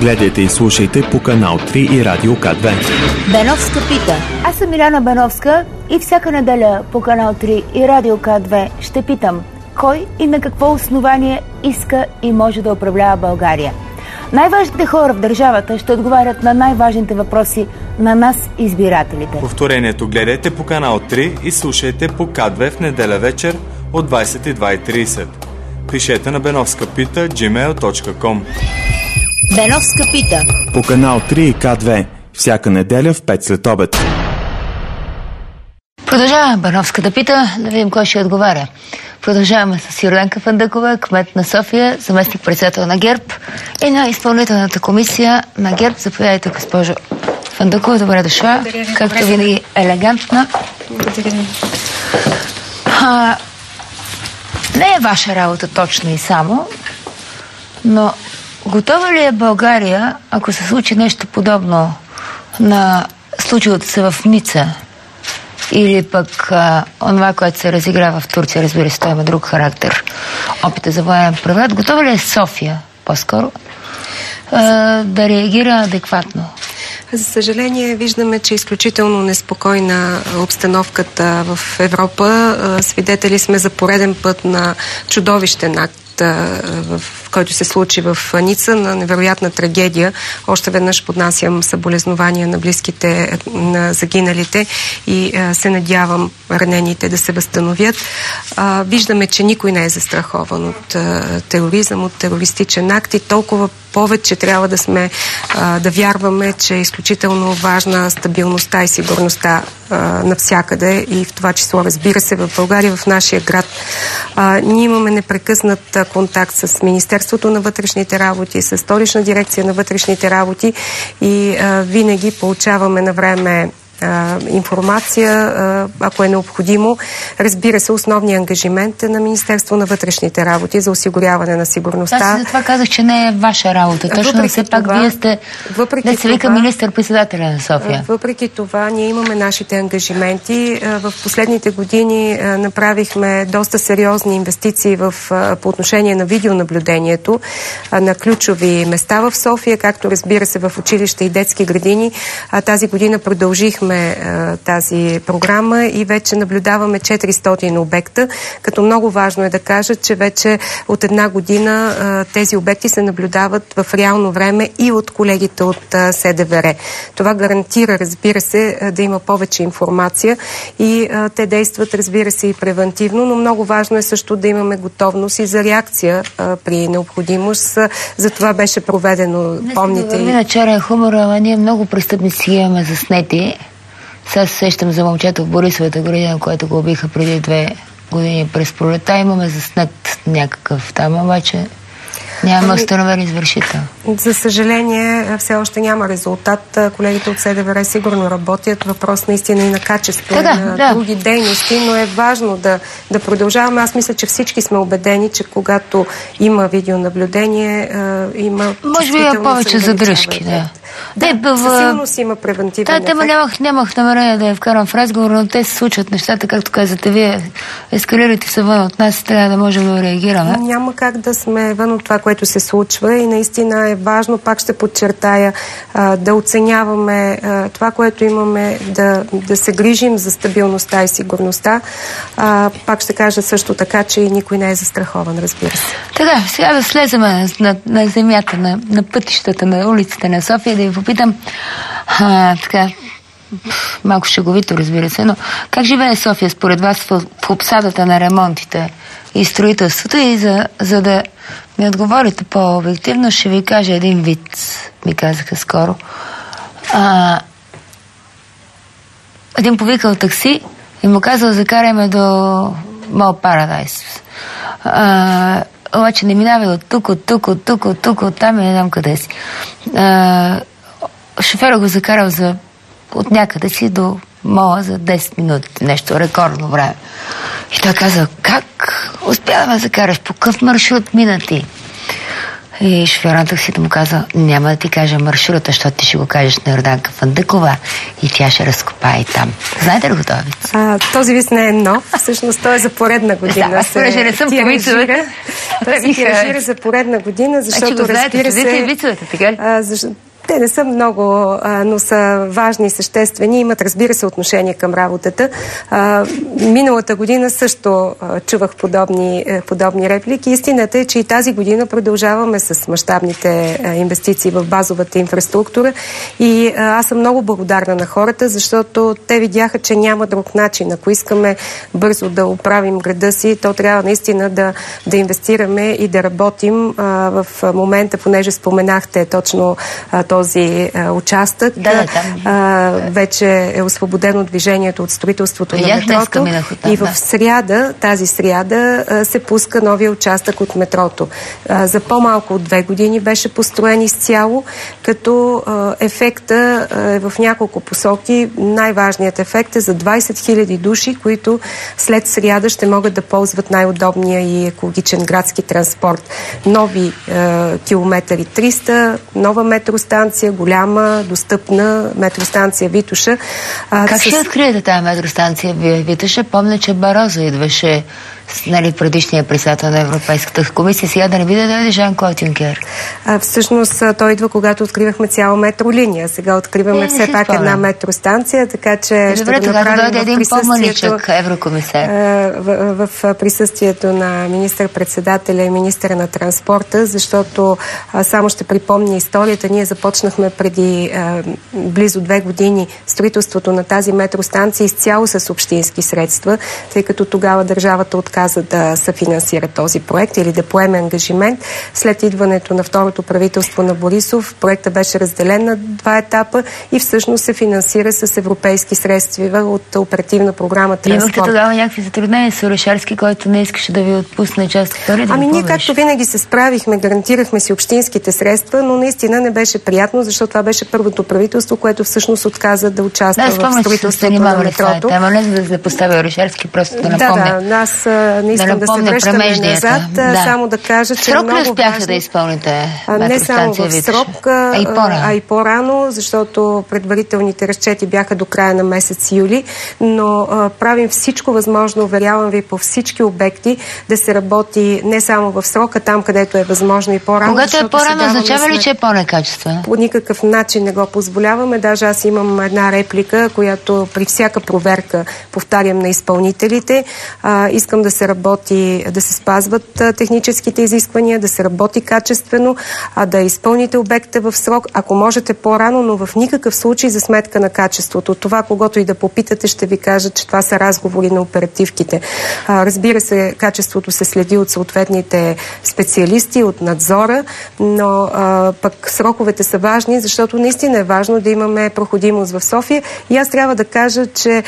Гледайте и слушайте по канал 3 и Радио К2. Беновска пита. Аз съм Миляна Беновска и всяка неделя по канал 3 и Радио К2 ще питам кой и на какво основание иска и може да управлява България. Най-важните хора в държавата ще отговарят на най-важните въпроси на нас, избирателите. Повторението гледайте по канал 3 и слушайте по К2 в неделя вечер от 22:30. Пишете на benovskapita@gmail.com. Беновска пита. По канал 3 и К2 всяка неделя в 5 след обед. Продължаваме Беновска да пита, да видим кой ще отговаря. Продължаваме с Йорданка Фандъкова, кмет на София, заместник-председател на ГЕРБ и на изпълнителната комисия на ГЕРБ. Заповядайте, госпожо Фандъкова, добре дошла. Както винаги елегантна. Благодаря. Не е ваша работа точно и само, но готова ли е България, ако се случи нещо подобно на случилото се в Ница, или пък онова, което се разиграва в Турция, разбира се, това има друг характер, опита за военен преврат, готова ли е София, по-скоро, да реагира адекватно? За съжаление, виждаме, че е изключително неспокойна обстановката в Европа. Свидетели сме за пореден път на чудовищен акт, в който се случи в Ница, на невероятна трагедия. Още веднъж поднасям съболезнования на близките на загиналите и се надявам ранените да се възстановят. Виждаме, че никой не е застрахован от тероризъм, от терористичен акт и толкова повече трябва да вярваме, че е изключително важна стабилността и сигурността навсякъде и в това число, разбира се, в България, в нашия град. Ние имаме непрекъснат контакт с Министерството на вътрешните работи, с Столична дирекция на вътрешните работи и винаги получаваме на време информация, ако е необходимо. Разбира се, основният ангажимент е на Министерство на вътрешните работи за осигуряване на сигурността. Аз за това казах, че не е ваша работа. Точно все пак вие сте, да се вика министър-председателя на София. Въпреки това, ние имаме нашите ангажименти. В последните години направихме доста сериозни инвестиции по отношение на видеонаблюдението на ключови места в София, както разбира се в училища и детски градини. Тази година продължихме тази програма и вече наблюдаваме 400 обекта, като много важно е да кажа, че вече от една година тези обекти се наблюдават в реално време и от колегите от СДВР. Това гарантира, разбира се, да има повече информация и те действат, разбира се, и превентивно, но много важно е също да имаме готовност и за реакция при необходимост. За това беше проведено, помните. Не на черен хумор, ама ние много престъпници имаме заснети. Сега се сещам за момчето в Борисовата градина, което го убиха преди 2 години през пролета. Имаме заснет някакъв там, обаче нямаме установен извършител. За съжаление, все още няма резултат. Колегите от СДВР сигурно работят. Въпрос наистина и на качество, на други дейности, но е важно да продължаваме. Аз мисля, че всички сме убедени, че когато има видеонаблюдение, има... Може би има повече задръжки, със сигурност има превентивен ефект. Нямах намерение да я вкарам в разговор, но те се случват нещата, както казвате вие. Ескалирайте се вън от нас, трябва да можем да реагираме. Няма как да сме вън от това, което се случва и наистина е важно, пак ще подчертая, да оценяваме това, което имаме, да се грижим за стабилността и сигурността. Пак ще кажа също така, че никой не е застрахован, разбира се. Така, сега да слеземе на земята, на пътищата, на улиците на София, да ви попитам така, малко шеговито, разбира се, но как живее София според вас в обсадата на ремонтите и строителството? И за да ми отговорите по-обективно, ще ви кажа един виц, ми казаха скоро. Един повикал такси и му казал, закараме до Мол Парадайс. Обаче не минава от тук, от там и не знам къде си. Шофера го закарал от някъде си до мола за 10 минути. Нещо рекордно време. И той казал, как успя да ме закараш? По какъв маршрут мина ти? И шофьор на таксито му каза: няма да ти кажа маршрута, защото ти ще го кажеш на Йорданка Фандъкова и тя ще разкопае там. Знаете ли го този виц? Този виц не е нов. Всъщност той е за поредна година. Аз понеже не съм по вицовете. Той се тиражира за поредна година, защото разбира се... вицовете, така ли? Те не са много, но са важни и съществени. Имат, разбира се, отношение към работата. Миналата година също чувах подобни реплики. Истината е, че и тази година продължаваме с мащабните инвестиции в базовата инфраструктура и аз съм много благодарна на хората, защото те видяха, че няма друг начин. Ако искаме бързо да оправим града си, то трябва наистина да инвестираме и да работим в момента, понеже споменахте точно този участък. Вече е освободено движението от строителството на метрото и в тази сряда се пуска новия участък от метрото. За по-малко от 2 години беше построен изцяло, като ефекта е в няколко посоки. Най-важният ефект е за 20 000 души, които след сряда ще могат да ползват най-удобния и екологичен градски транспорт. Нови километри 300, нова метростанция, голяма, достъпна метростанция Витоша. Как ще откриете тази метростанция Витоша? Помня, че Барозо идваше предишния председател на Европейската комисия. Сега да не би да дойде Жан-Клод Юнкер? Всъщност той идва, когато откривахме цяла метролиния. Сега откриваме все пак една метростанция, така че ще го направим един по-маничък еврокомисар. В присъствието на министър-председателя и министъра на транспорта, защото само ще припомня историята. Ние започнахме преди близо 2 години строителството на тази метростанция изцяло с общински средства, тъй като тогава държавата отказа да съфинансира този проект или да поеме ангажимент. След идването на второто правителство на Борисов, проектът беше разделен на 2 етапа и всъщност се финансира с европейски средства от оперативна програма Транспорт. Имахте тогава някакви затруднения с Орешарски, който не искаше да ви отпусне част от вторите? Ние както винаги се справихме, гарантирахме си общинските средства, но наистина не беше приятно, защото това беше първото правителство, което всъщност отказа да участва в строителството на метрото. Не за да поставя Орешарски, просто да напомня. Аз не искам да се връщаме назад, само да кажа, че много важно. Успяха да изпълните не само в срок, а и по-рано, защото предварителните разчети бяха до края на месец юли, но правим всичко възможно, уверявам ви, по всички обекти да се работи не само в срока, там където е възможно и по-рано. Когато е по-рано, означава ли, че е по-некачествено? По никакъв начин не го позволяваме. Даже аз имам една реплика, която при всяка проверка повтарям на изпълнителите. Искам да се работи, да се спазват техническите изисквания, да се работи качествено, да изпълните обекта в срок, ако можете по-рано, но в никакъв случай за сметка на качеството. Това, когато и да попитате, ще ви кажа, че това са разговори на оперативките. Разбира се, качеството се следи от съответните специалисти, от надзора, но пък сроковете са важни, защото наистина е важно да имаме проходимост в София. И аз трябва да кажа, че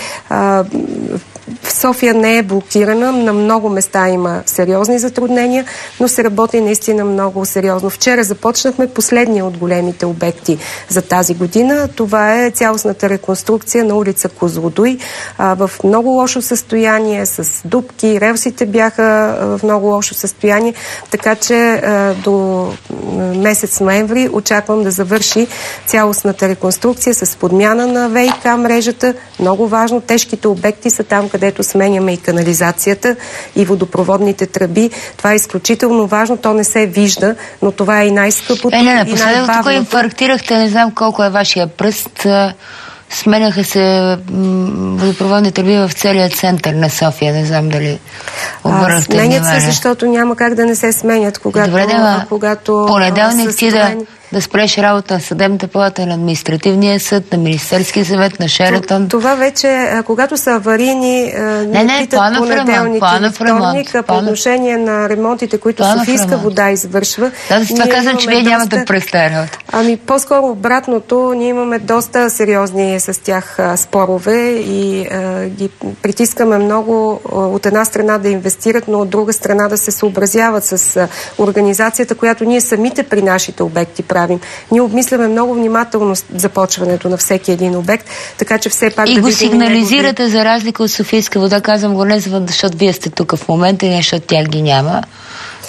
София не е блокирана, на много места има сериозни затруднения, но се работи наистина много сериозно. Вчера започнахме последния от големите обекти за тази година. Това е цялостната реконструкция на улица Козлодуй в много лошо състояние, с дупки, релсите бяха в много лошо състояние, така че до месец ноември очаквам да завърши цялостната реконструкция с подмяна на ВиК мрежата. Много важно, тежките обекти са там, където сменяме и канализацията, и водопроводните тръби. Това е изключително важно. То не се вижда, но това е и най-скъпото, и най-бавното. Тук инфарктирахте, не знам колко е вашия пръст. Сменяха се водопроводни тръби в целия център на София. Не знам дали обърнахте внимание. Сменят се, защото няма как да не се сменят, когато понеделник ти да спреш работа на Съдебната палата, на Административния съд, на Министерския съвет, на Шератон. Това вече, когато са аварийни, не питат понеделник или вторник, по отношение на ремонтите, които Софийска вода извършва. Това казвам, че вие нямате пръста работа. По-скоро обратното, ние имаме доста сериозни с тях спорове и ги притискаме много от една страна да инвестират, но от друга страна да се съобразяват с организацията, която ние самите при нашите обекти правим. Ние обмисляме много внимателно започването на всеки един обект, така че все пак и го сигнализирате за разлика от Софийска вода. Казвам го не защото вие сте тук в момента и не защото тях ги няма.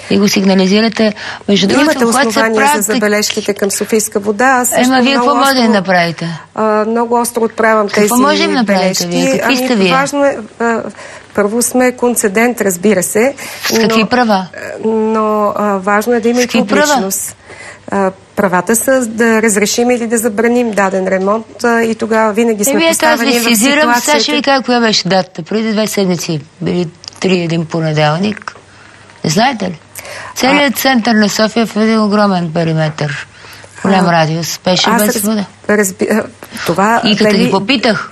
И го сигнализирате. Между другото, имате основания за забележките към Софийска вода. Аз също вие какво може да направите? Много остро отправям тези какво можем да направите вие? Какви сте вие? Важно е... Първо сме концедент, разбира се. С какви права? Но важно е да има и публичност. Правата са да разрешим или да забраним даден ремонт и тогава винаги сме поставени в ситуацията. Сега ще ви кажа коя беше датата. Преди 2 седмици били 3 един понеделник. Не знаете ли? Целият център на София в един огромен периметър. Голям радиус. Беше без вода. И като ги попитах,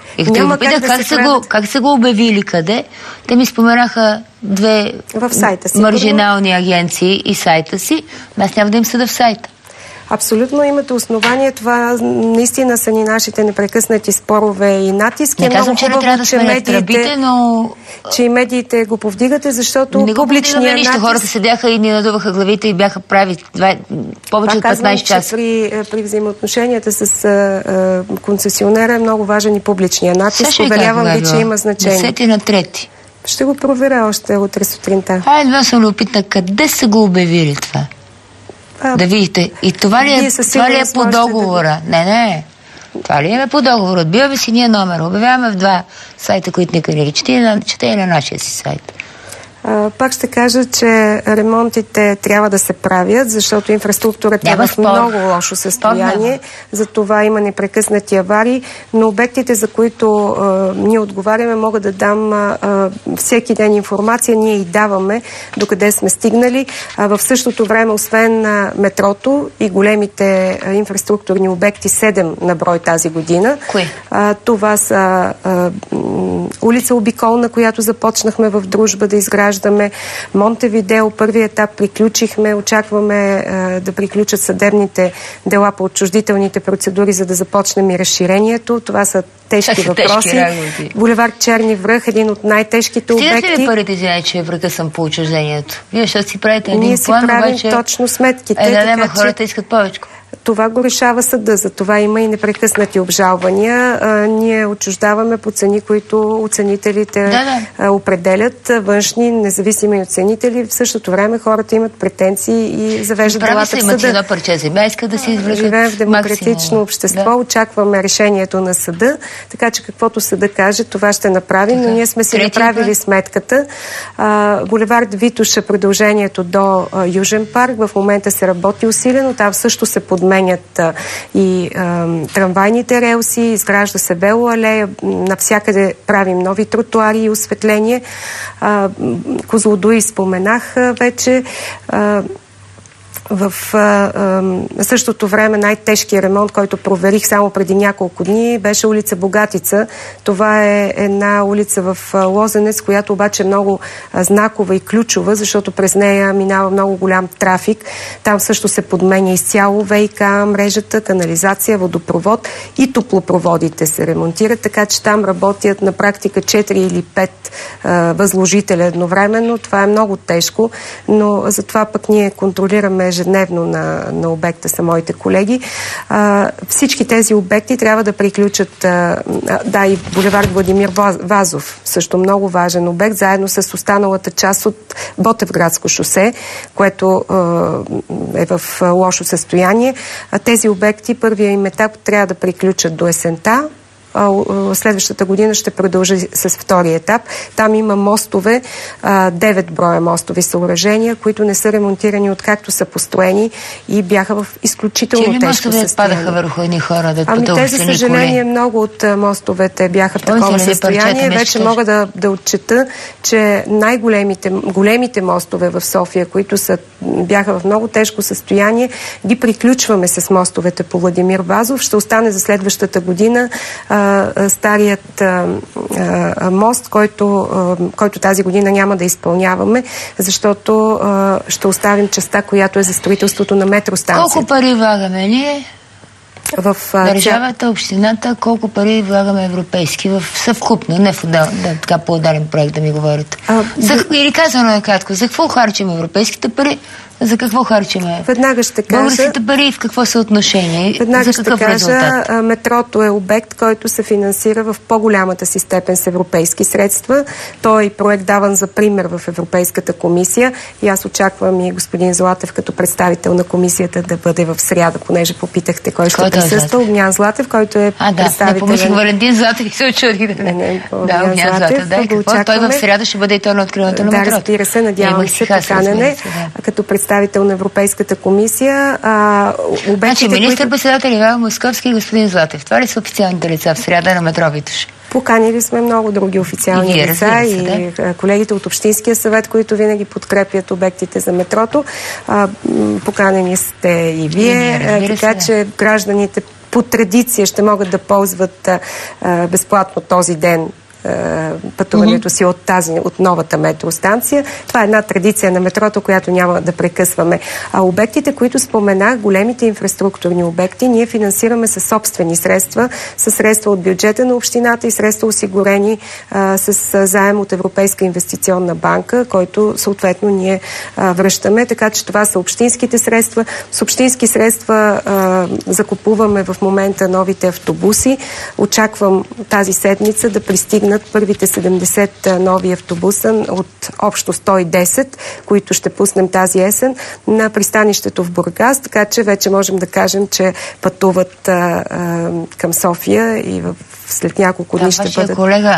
как са го обявили къде, те ми споменаха 2 маржинални агенции и сайта си. Аз няма да им съда в сайта. Абсолютно имате основание. Това наистина са ни нашите непрекъснати спорове и натиски. Не казвам, че не трябва да сменят тръбите, но... Че и медиите го повдигате, защото не го повдигаме нищо. Хората седяха и ни надуваха главите и бяха прави повече от 15 часа. При взаимоотношенията с концесионера е много важен и публичния натиск. Уверявам ви, че има значение. 10 на 3. Ще го проверя още утре сутринта. Едва съм любопитна, къде са го обявили това? Да видите. И това ли е по договора? Не. Това ли е по договора? Отбиваме си ние номер. Обявяваме в 2 сайта, които никъде не чете и на нашия си сайт. Пак ще кажа, че ремонтите трябва да се правят, защото инфраструктурата е в много лошо състояние. За това има непрекъснати аварии, но обектите, за които ние отговаряме, мога да дам всеки ден информация. Ние и даваме докъде сме стигнали. В същото време, освен метрото и големите инфраструктурни обекти, 7 на брой тази година. Кои? Това са улица Обиколна, която започнахме в Дружба да изграждаме. Монтевидео, първият етап приключихме. Очакваме да приключат съдебните дела по отчуждителните процедури, за да започнем и разширението. Това са тежки въпроси. Булевард Черни връх, един от най-тежките обекти. Стигате ли парите, че връха съм по отчуждението? Вие ще си правите един план, ние си правим точно сметките. Хората искат повече. Това го решава съда, за това има и непрекъснати обжалвания. Ние отчуждаваме по цени, които оценителите определят, външни, независими оценители. В същото време хората имат претенции и завеждат делата в съда. Имат едно парче земя, искат да си извлекат. Живеем в демократично общество, очакваме решението на съда, така че каквото съда каже, това ще направим, но ние сме си направили сметката. Булевард Витоша, продължението до Южен парк, в момента се работи усилено, там също се подменят и трамвайните релси, изгражда се велоалея, навсякъде правим нови тротуари и осветление. Козлодуй споменах вече. В същото време най-тежкият ремонт, който проверих само преди няколко дни, беше улица Богатица. Това е една улица в Лозенец, която обаче е много знакова и ключова, защото през нея минава много голям трафик. Там също се подменя изцяло ВиК, мрежата, канализация, водопровод и топлопроводите се ремонтират, така че там работят на практика 4 или 5 възложителя едновременно. Това е много тежко, но затова пък ние контролираме ежедневно на обекта са моите колеги. Всички тези обекти трябва да приключат, и булевард Владимир Вазов, също много важен обект, заедно с останалата част от Ботевградско шосе, което е в лошо състояние. Тези обекти, първия им етап трябва да приключат до есента. Следващата година ще продължи с втория етап. Там има мостове, 9 броя мостови съоръжения, които не са ремонтирани откакто са построени и бяха в изключително тежко състояние. Падаха върху едни хора, те, за съжаление, много от мостовете бяха в такова състояние. Вече мога да отчета, че големите мостове в София, които бяха в много тежко състояние, ги приключваме с мостовете по Владимир Вазов. Ще остане за следващата година старият мост, който тази година няма да изпълняваме, защото ще оставим частта, която е за строителството на метростанцията. Колко пари влагаме ние? В държавата, общината, колко пари влагаме европейски в съвкупно, не в така по отделен проект да ми говорите. Или казано накратко, за какво харчим европейските пари, За какво харчиме? Веднага ще кажа. Българските пари в какво са отношение? Веднага за какъв ще кажа, резултат? метрото е обект, който се финансира в по-голямата си степен с европейски средства. Той е проект даван за пример в Европейската комисия и аз очаквам и господин Златев като представител на комисията да бъде в сряда, понеже попитахте кой ще присъства. Огнян Златев, който е представител. Не помислих Валентин Златев и се очудих. Огнян Златев. Той в сряда ще бъде и той на откриването на метрото. Да, разбира се, надявам се поканене като представител на Европейската комисия. Значи министър-председател Ивайло Московски и господин Златев. Това ли са официалните лица в сряда на метро Витош? Поканили сме много други официални лица и колегите от Общинския съвет, които винаги подкрепят обектите за метрото. Поканени сте и вие, така че гражданите по традиция ще могат да ползват безплатно този ден пътуването си от новата метростанция. Това е една традиция на метрото, която няма да прекъсваме. А обектите, които споменах, големите инфраструктурни обекти, ние финансираме със собствени средства, със средства от бюджета на общината и средства осигурени с заем от Европейска инвестиционна банка, който съответно ние връщаме. Така че това са общинските средства. С общински средства закупуваме в момента новите автобуси. Очаквам тази седмица да пристигнат първите 70 нови автобуса от общо 110, които ще пуснем тази есен на пристанището в Бургас, така че вече можем да кажем, че пътуват към София и след няколко дни ще бъдат... колега,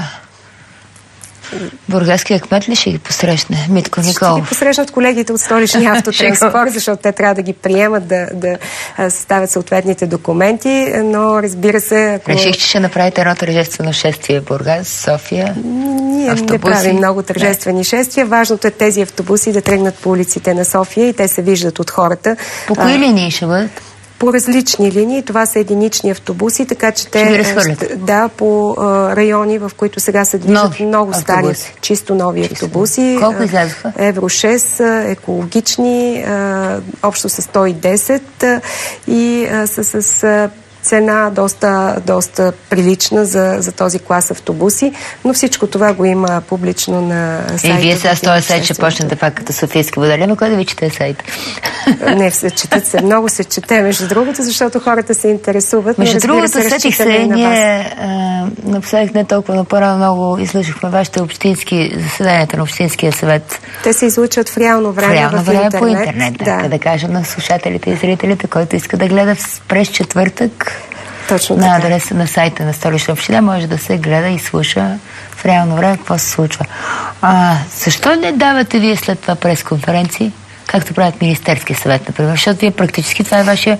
бургаския кмет ли ще ги посрещне? Митко Николов. Ще ги посрещнат колегите от Столичния автотранспорт, защото те трябва да ги приемат, да съставят съответните документи, но разбира се... Ако... Реших, че ще направите едно тържествено шествие в Бургас, София. Ние не правим много тържествени шествия. Важното е тези автобуси да тръгнат по улиците на София и те се виждат от хората. По кои линии ще бъдат? По различни линии. Това са единични автобуси, така че те по райони, в които сега се движат много стари, чисто нови автобуси. Колко излязоха? Евро 6, екологични, общо с 110 и с цена доста прилична за този клас автобуси, но всичко това го има публично на сайта. И вие сега с този сайт ще почнете пак като Софийски водолей, но кой да ви чете сайт? Не, много се чете, между другото, защото хората се интересуват. Между другото, сетих се, ние напоследък не толкова, но по-рано много изслушахме вашите общински заседанията на Общинския съвет. Те се излучват в реално време по интернет. Да кажем на слушателите и зрителите, който иска да гледа през четвъртък. Точно на адреса на сайта на Столична община може да се гледа и слуша в реално време какво се случва. Защо не давате вие след това пресконференции, както правят Министерския съвет, например? Защото вие практически това е вашия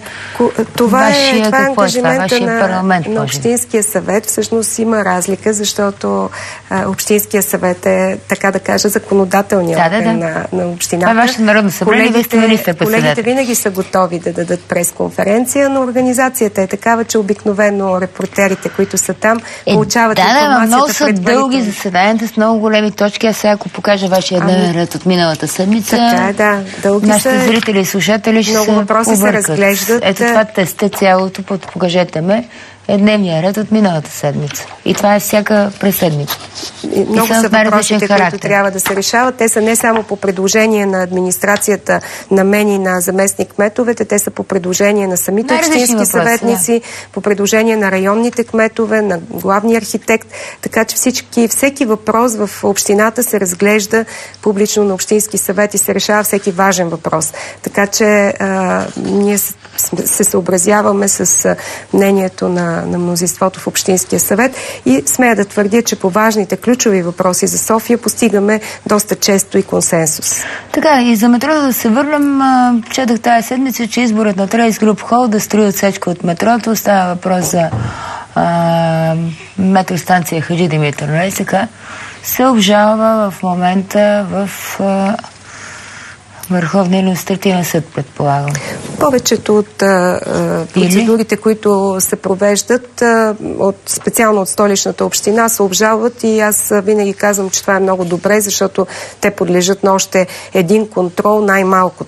парламент. На Общинския съвет всъщност има разлика, защото Общинския съвет е, така да кажа, законодателният орган на общината. Това е ваше народно събрание, вие сте министър-председател. Колегите винаги са готови да дадат пресконференция, но организацията е такава, че обикновено репортерите, които са там, получават информацията много са дълги заседанията с много големи точки. Аз сега, ако покажа вашия дневен ред от миналата седмица, така нашите зрители и слушатели ще много въпроси се разглеждат. Ето това тесте цялото, покажете ме, е дневния ред от миналата седмица. И това е всяка през седмица. Много са въпросите, които трябва да се решават. Те са не само по предложение на администрацията, на мен и на заместник-кметовете, те са по предложение на самите общински съветници, по предложение на районните кметове, на главния архитект. Така че всеки въпрос в общината се разглежда публично на Общински съвет и се решава всеки важен въпрос. Така че ние се съобразяваме с мнението на мнозинството в Общинския съвет и смея да твърдя, че по важните ключови въпроси за София постигаме доста често и консенсус. Така, и за метрото да се върнем, четах тази седмица, че изборът на Трейс Груп Хол да строи отсечка от метрото. Става въпрос за метростанция Хаджи Димитър, нали така? Се обжалва в момента в Върховния административен съд, предполагам. Повечето от процедурите, които се провеждат специално от Столичната община, се обжалват и аз винаги казвам, че това е много добре, защото те подлежат на още един контрол, най-малкото.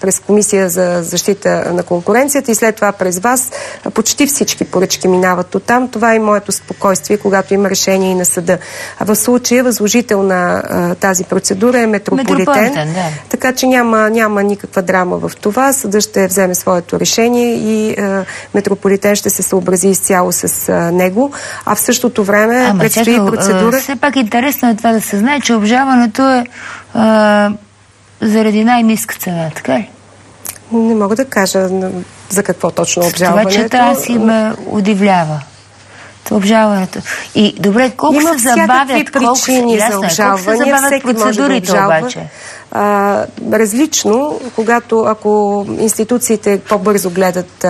през Комисия за защита на конкуренцията и след това през вас. Почти всички поръчки минават оттам. Това е моето спокойствие, когато има решение и на съда. А в случая възложител на тази процедура е Метрополитен. Да. Така че няма никаква драма в това. Съдът ще вземе своето решение и Метрополитен ще се съобрази изцяло с него. А в същото време предстои процедура. Все пак интересно е това да се знае, че обжалването е заради най-ниска цена, така ли? Не мога да кажа за какво точно обжалването. Това, че тази ме удивлява. Обжалването. И добре, колко се забавят причини за обжалване, всеки може да обжалва. Обаче? Различно, ако институциите по-бързо гледат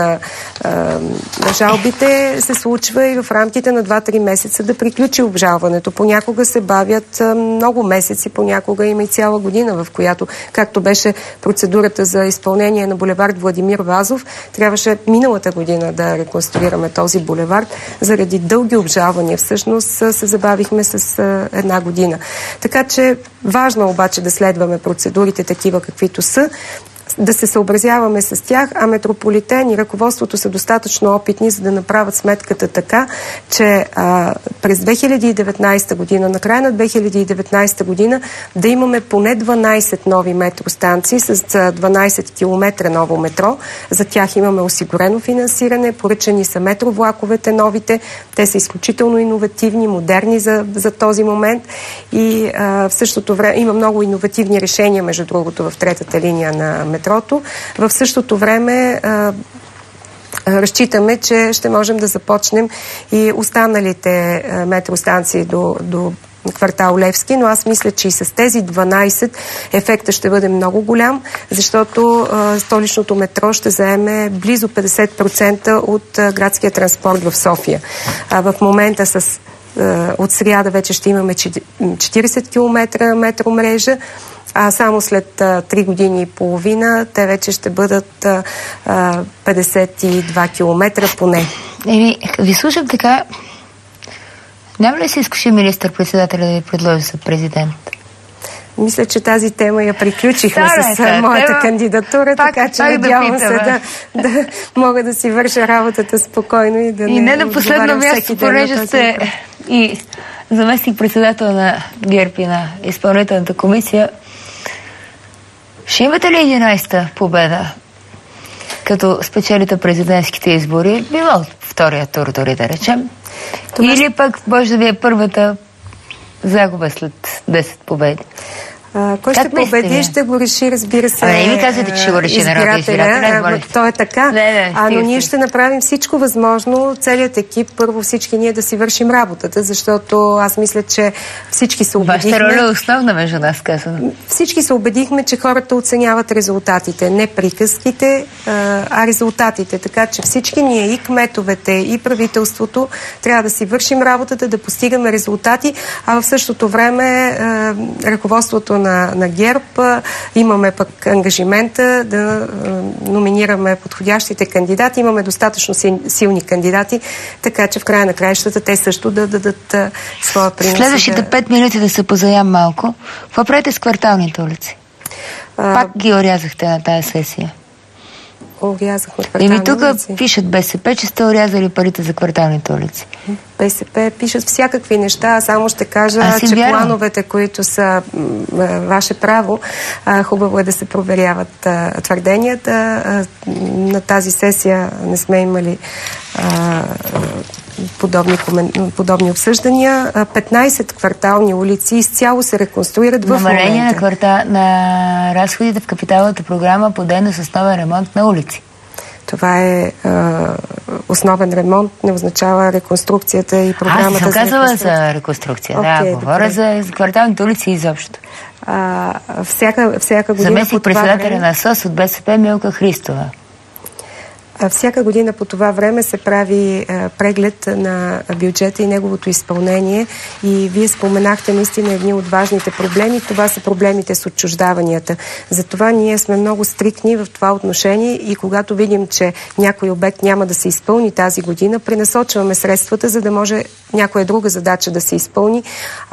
жалбите, се случва и в рамките на 2-3 месеца да приключи обжалването. Понякога се бавят много месеци, понякога има и цяла година, в която, както беше процедурата за изпълнение на булевард Владимир Вазов, трябваше миналата година да реконструираме този булевард. Заради дълги обжалвания всъщност се забавихме с 1 година. Така че важно обаче да следваме процедурите такива каквито са, да се съобразяваме с тях, а Метрополитен и ръководството са достатъчно опитни, за да направят сметката така, че през 2019 година, на края на 2019 година, да имаме поне 12 нови метростанции с 12 км ново метро. За тях имаме осигурено финансиране, поръчани са метровлаковете новите, те са изключително иновативни, модерни за този момент и в същото време има много иновативни решения, между другото, в третата линия на метрото. В същото време разчитаме, че ще можем да започнем и останалите метростанции до квартал Левски, но аз мисля, че и с тези 12 ефекта ще бъде много голям, защото столичното метро ще заеме близо 50% от градския транспорт в София. В момента от сряда вече ще имаме 40 км метромрежа, а само след 3 години и половина те вече ще бъдат 52 км поне. Ви слушам така. Няма ли се изкуши министър-председателя да ви предложи за президент? Мисля, че тази тема я приключихме с моята кандидатура, така че надявам се да мога да си върша работата спокойно и да не на последно място, понеже сте и заместник-председател на ГЕРБ и на изпълнителната комисия. Ще имате ли 11-та победа, като спечелите президентските избори? Било втория тур, дори да речем. Или пък може да ви е първата загуба след 10 победи? Кой ще победи, ще го реши, разбира се, не ми казвате, че ще го реши избирателя. То е така. Но ние ще направим всичко възможно, целият екип, първо всички ние да си вършим работата, защото аз мисля, че всички се убедихме. Вашата роля е основна между нас, казвам. Всички се убедихме, че хората оценяват резултатите, не приказките, а резултатите. Така че всички ние, и кметовете, и правителството, трябва да си вършим работата, да постигаме резултати, а в същото време ръководството на ГЕРБ имаме пък ангажимента да номинираме подходящите кандидати. Имаме достатъчно силни кандидати, така че в края на краищата те също да дадат своя принос. Следващите 5 минути да се позаям малко. Какво правите с кварталните улици? Пак ги орязахте на тая сесия. Орязахме квартални улици. Тук пишат БСП, че сте орязали парите за кварталните улици. БСП пишат всякакви неща, само ще кажа, че плановете, които са ваше право, хубаво е да се проверяват твърденията. На тази сесия не сме имали подобни обсъждания. 15 квартални улици изцяло се реконструират в момента. Намаление на разходите в капиталната програма по дейност с основен ремонт на улици. Това е основен ремонт, не означава реконструкцията и програмата за реконструкция. Аз съм казала за реконструкция, говоря за кварталните улици изобщо. Всяка година заместник председателя на СОС от БСП Милка Христова. Всяка година по това време се прави преглед на бюджета и неговото изпълнение и вие споменахте наистина едни от важните проблеми. Това са проблемите с отчуждаванията. Затова ние сме много стриктни в това отношение и когато видим, че някой обект няма да се изпълни тази година, пренасочваме средствата, за да може някоя друга задача да се изпълни,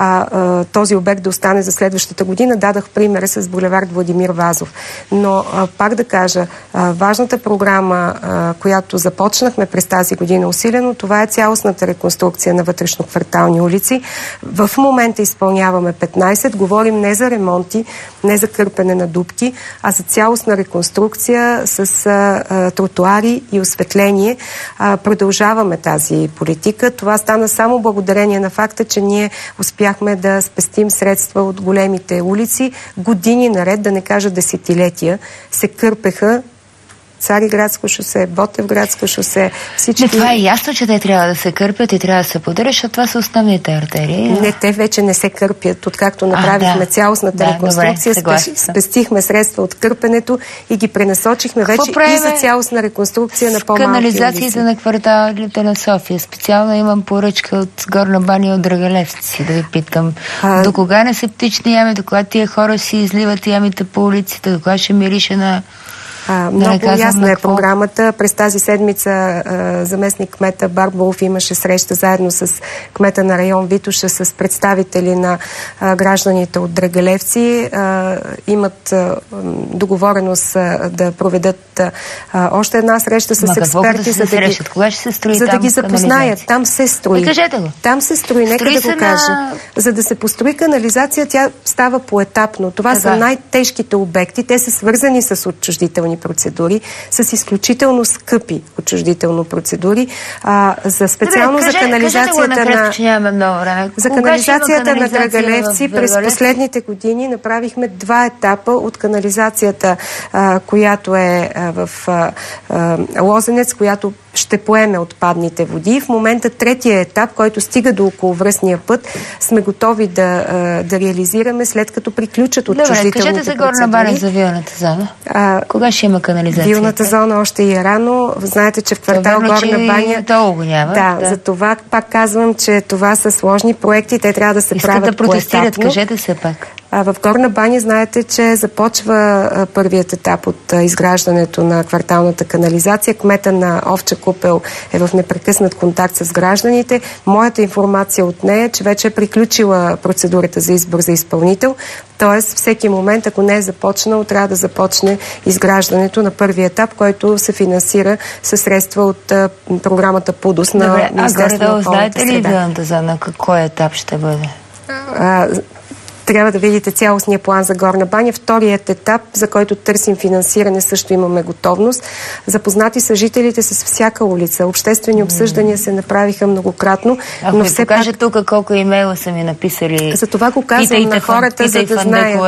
този обект да остане за следващата година. Дадах примера с булевард Владимир Вазов. Но пак да кажа, важната програма, която започнахме през тази година усилено, това е цялостната реконструкция на вътрешно-квартални улици. В момента изпълняваме 15. Говорим не за ремонти, не за кърпене на дупки, а за цялостна реконструкция с тротуари и осветление. Продължаваме тази политика. Това стана само благодарение на факта, че ние успяхме да спестим средства от големите улици. Години наред, да не кажа десетилетия, се кърпеха Цариградско шосе, Ботевградско шосе, всички... Това е ясно, че те трябва да се кърпят и трябва да се поддържат, защото това са основните артерии. Не, те вече не се кърпят. Откакто направихме цялостната реконструкция, спестихме средства от кърпенето и ги пренасочихме вече и за цялостна реконструкция на по-малки улици. Канализациите на кварталите на София. Специално имам поръчка от Горна баня и от Драгалевци, да ви питам. До кога не септични ями, до кога тия хора си изливат ямите по улиците, до кога ще мирише на... Много ясна е програмата. През тази седмица заместник кмета Барбаров имаше среща заедно с кмета на район Витоша с представители на гражданите от Драгалевци. Имат договореност да проведат още една среща с експерти, за да ги запознаят. Там се строи. Там се строи, нека да го кажа. За да се построи канализация, тя става поетапно. Това са най-тежките обекти. Те са свързани с отчуждителни процедури, с изключително скъпи отчуждително процедури. Специално за канализацията на Драгалевци през последните години направихме 2 етапа от канализацията, която е в Лозенец, която ще поеме отпадните води. В момента 3-я етап, който стига до околовръстния път, сме готови да реализираме след като приключат отчуждителните процедури. Кажете за Горна баня за вилната зона. Кога ще има канализация? Вилната зона още и е рано. Знаете, че в квартал Горна баня... Долу няма. Да, за това пак казвам, че това са сложни проекти, те трябва да се правят поетапно. Искат да протестират, кажете се пак. В Горна баня знаете, че започва първият етап от изграждането на кварталната канализация. Кмета на Овча купел е в непрекъснат контакт с гражданите. Моята информация от нея е, че вече е приключила процедурата за избор за изпълнител. Тоест, всеки момент, ако не е започнал, трябва да започне изграждането на първия етап, който се финансира със средства от програмата ПУДОС на Министерството на околната среда. Знаете ли вилната зона на кой етап ще бъде? Трябва да видите цялостния план за Горна баня. Вторият етап, за който търсим финансиране, също имаме готовност. Запознати са жителите с всяка улица. Обществени обсъждания се направиха многократно. Ако ми покажа тук колко имейла са ми написали. За това го казвам на хората, за да знаят.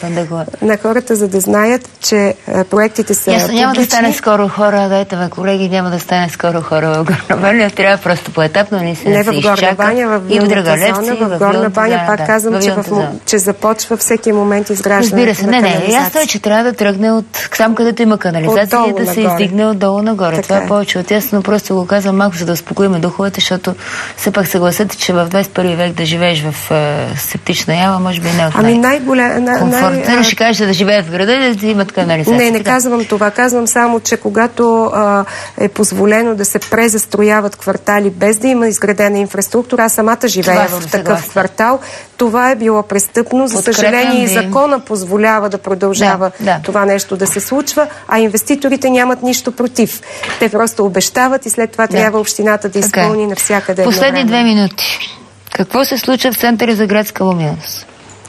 На хората, за да знаят, че проектите са публични. Няма да стане скоро хора, дайте ме, колеги, няма да стане скоро хора в Горна баня. Трябва просто поетапно не се изчака. Не в Горна баня, в Вилната зона. В Горна баня, пак казвам, че започва всеки момент изграждането. Разбира се, не. Ясно е, че трябва да тръгне от там, където има канализация и да се издигне отдолу нагоре. Така това е повече от ясно, просто го казвам малко, за да успокоим духовете, защото все пак съгласете, че в 21 век да живееш в септична яма, може би не от комфортно. Ще кажеш да живеят в града и да имат канализация. Не казвам това. Казвам само, че когато е позволено да се презастрояват квартали без да има изградена инфраструктура, аз самата живея в такъв квартал, това е било престъпно. За съжаление, и закона позволява да продължава това нещо да се случва, а инвеститорите нямат нищо против. Те просто обещават и след това трябва общината да изпълни навсякъде. Последни 2 минути. Какво се случва в Центъра за градска мобилност?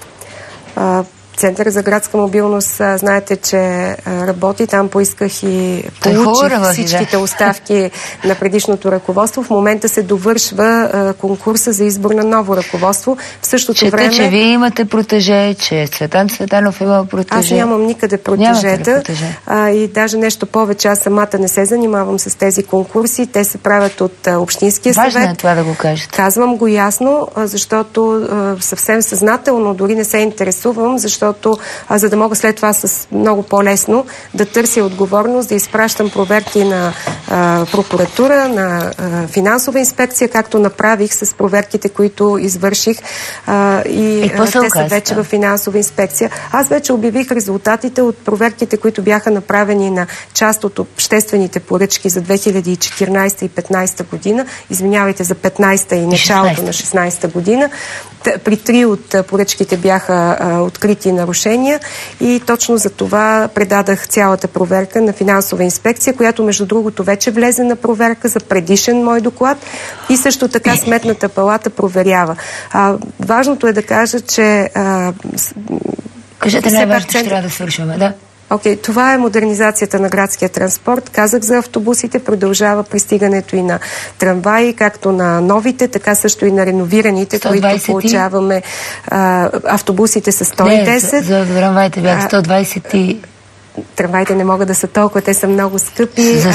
Център за градска мобилност, знаете, че работи. Там поисках и получих всичките оставки на предишното ръководство. В момента се довършва конкурса за избор на ново ръководство. В същото време... че вие имате протеже, че Цветан Цветанов има протеже. Аз нямам никъде протежета. И даже нещо повече, аз самата не се занимавам с тези конкурси. Те се правят от Общинския съвет. Важно е това да го кажете. Казвам го ясно, защото съвсем съзнателно дори не се интересувам, защото защото за да мога след това с много по-лесно да търся отговорност, да изпращам проверки на прокуратура, на финансова инспекция, както направих с проверките, които извърших и те са вече в финансова инспекция. Аз вече обявих резултатите от проверките, които бяха направени на част от обществените поръчки за 2014 и 2015 година, извинявайте, за 15-та и началото на 16-та година. При 3 от поръчките бяха открити нарушения и точно за това предадах цялата проверка на финансова инспекция, която между другото вече влезе на проверка за предишен мой доклад и също така Сметната палата проверява. Важното е да кажа, че кажете най-важното, ще трябва да свършваме, да? Това е модернизацията на градския транспорт. Казах за автобусите, продължава пристигането и на трамваи, както на новите, така също и на реновираните, които получаваме. Автобусите са 110. За трамваите бях 120 Трамваите не могат да са толкова, те са много скъпи. За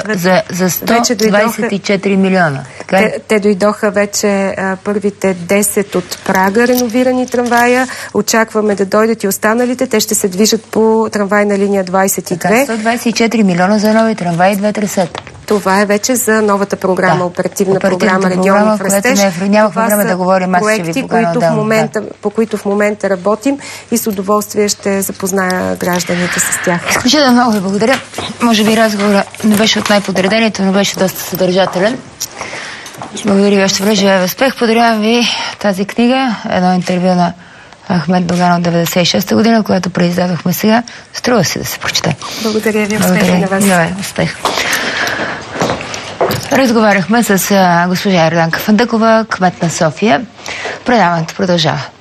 124 милиона. Те дойдоха вече първите 10 от Прага реновирани трамвая. Очакваме да дойдат и останалите. Те ще се движат по трамвайна линия 22. Така, 124 милиона за нови трамваи и 2 трасета. Това е вече за новата програма, оперативна програма Региони в растеж. Нямахме време да говорим, аз ще ви поканя по които в момента работим и с удоволствие ще запозная гражданите с тях. Изключително много ви благодаря. Може би разговорът не беше от най-подредението, но беше доста съдържателен. Благодаря ви още веднъж. Живее успех. Подарявам ви тази книга, едно интервю на Ахмед Доган от 96-та година, което преиздадохме сега. Струва се да се прочете. Благодаря ви. Успех на вас. Живее успех. Разговаряхме с госпожа Йорданка Фандъкова, кмет на София. Предаването продължава.